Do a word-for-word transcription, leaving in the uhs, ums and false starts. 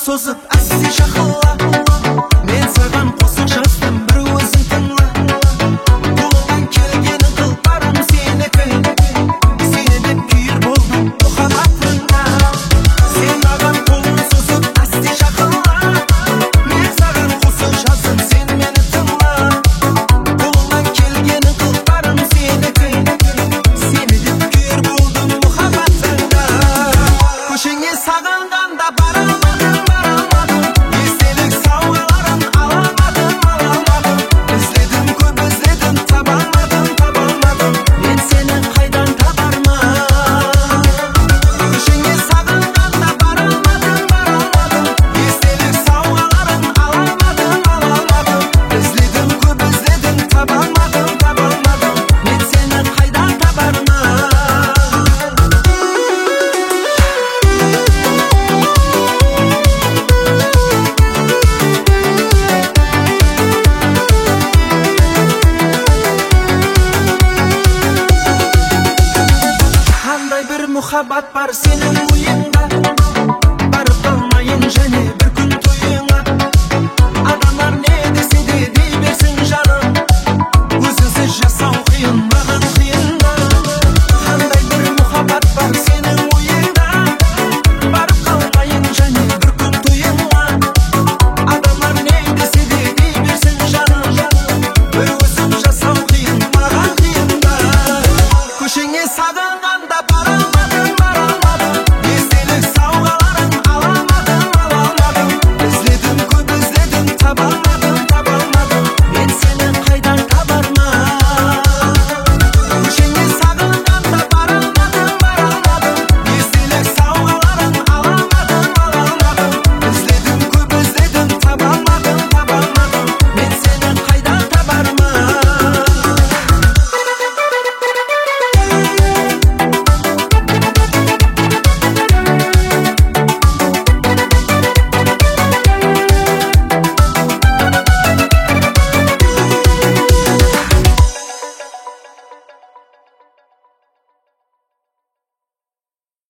созып әсте шақыла, мен саған қосық жаздым, бір өзің тыңла. Қолыңнан келгенін қыл, барым сенікі, сені деп күйір болдым мұхаббатыңа. Сен маған қолын созып әсте шақыла, мен саған қосық жаздым, сен мені тыңла. Қолыңнан келгенін қыл, барым сенікі, сені деп күйір болдым мұхаббатыңа. Көшеңе сағынғанда барам